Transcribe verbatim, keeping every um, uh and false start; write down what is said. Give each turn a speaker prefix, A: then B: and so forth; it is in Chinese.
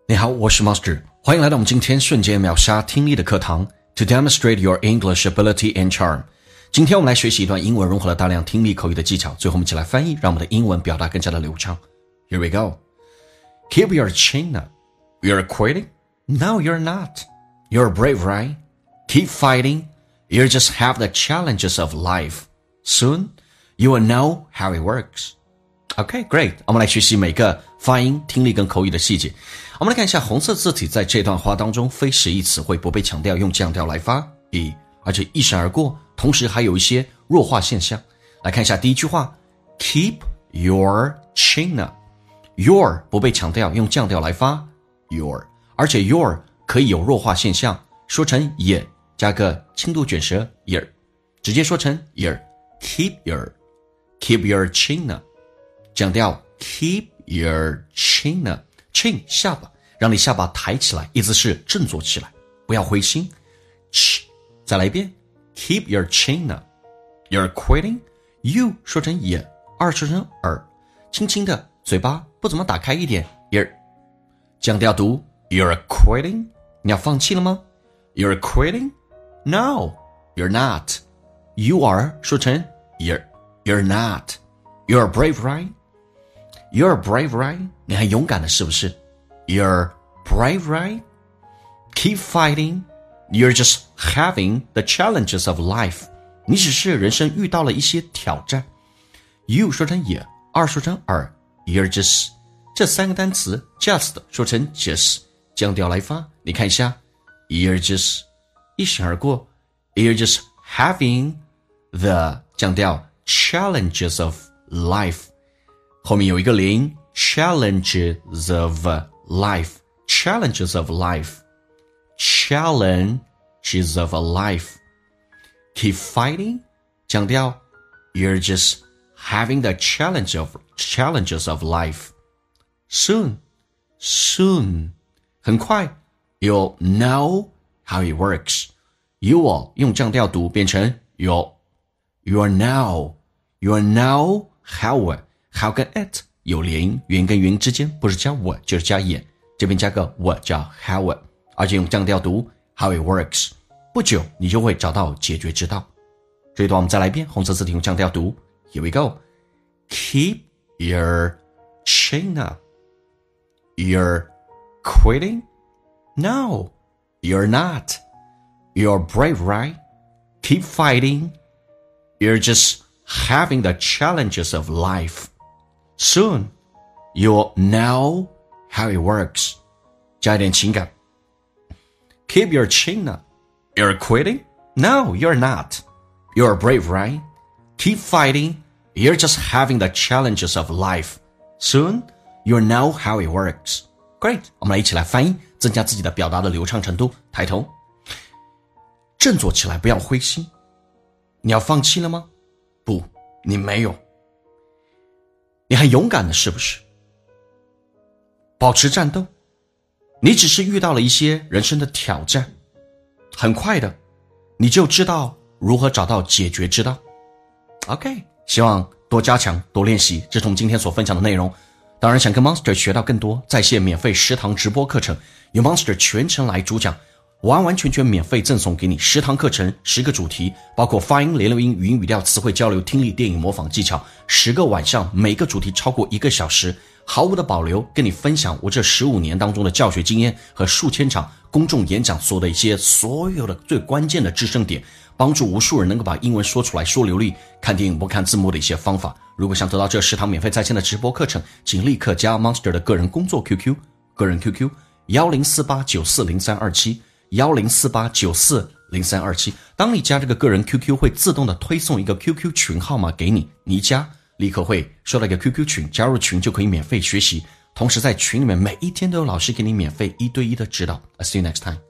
A: 你好，我是 Monster， 欢迎来到我们今天瞬间秒杀听力的课堂 To demonstrate your English ability and charm。 今天我们来学习一段英文融合了大量听力口语的技巧，最后我们一起来翻译，让我们的英文表达更加的流畅。 Here we go. Keep your chin up. You're quitting? No, you're not. You're brave, right? Keep fighting. You just have the challenges of life. Soon, you will know how it works.Okay, great. 我们来学习每个发音、听力跟口语的细节。我们来看一下红色字体在这段话当中非实义词汇不被强调，用降调来发 e， 而且一闪而过，同时还有一些弱化现象。来看一下第一句话 Keep your chin up. Your 不被强调，用降调来发 your， 而且 your 可以有弱化现象，说成也加个轻度卷舌 ear， 直接说成 ear。 Keep your Keep your chin up，讲调 keep your chin up， chin 下巴，让你下巴抬起来，意思是振作起来，不要灰心。ch， 再来一遍 keep your chin up。 You're quitting， you 说成也，二说成耳，轻轻的嘴巴不怎么打开一点 ear。 讲调读 You're quitting， 你要放弃了吗？ You're quitting？ No you're not。 You are 说成 ear， You're not。 You're brave, right?You're brave, right? 你很勇敢的是不是？ You're brave, right? Keep fighting. You're just having the challenges of life. 你只是人生遇到了一些挑战。 You 说成也，二说成耳， You're just 这三个单词 just 说成 just， 降调来发，你看一下 You're just 一闪而过， You're just having the 降调 challenges of life，后面有一个零 challenges of life， challenges of life， challenges of life。 Keep fighting， 讲调 You're just having the challenge of challenges of life。 Soon soon 很快 You'll know how it works。 You will 用降调读变成 you'll You'll know You'll know how it how 跟 it 有连音，元跟元之间不是加我就是加也，这边加个我叫 how it， 而且用降调读 how it works。 不久你就会找到解决之道。这一段我们再来一遍，红色字体用降调读 Here we go. Keep your chin up. You're quitting? No, you're not. You're brave, right? Keep fighting. You're just having the challenges of life.Soon, you'll know how it works. 加一点情感 Keep your chin up. You're quitting? No, you're not. You're brave, right? Keep fighting. You're just having the challenges of life. Soon, you'll know how it works. Great. 我们来一起来翻译，增加自己的表达的流畅程度。抬头，振作起来，不要灰心。你要放弃了吗？不，你没有。你很勇敢的是不是？保持战斗，你只是遇到了一些人生的挑战，很快的你就知道如何找到解决之道。 OK， 希望多加强多练习，这是我们今天所分享的内容。当然想跟 Monster 学到更多，在线免费十堂直播课程由 Monster 全程来主讲，完完全全免费赠送给你十堂课程，十个主题，包括发音、联络音、语音语调、词汇交流、听力、电影模仿技巧，十个晚上，每个主题超过一个小时，毫无的保留跟你分享我这十五年当中的教学经验和数千场公众演讲所的一些所有的最关键的制胜点，帮助无数人能够把英文说出来，说流利，看电影不看字幕的一些方法。如果想得到这十堂免费在线的直播课程，请立刻加 Monster 的个人工作 Q Q， 个人 Q Q 一零四八九四零三二七一零四八九四零三二七。当你加这个个人 Q Q 会自动的推送一个 Q Q 群号码给你，你一加立刻会收到一个 Q Q 群，加入群就可以免费学习，同时在群里面每一天都有老师给你免费一对一的指导。 I'll see you next time.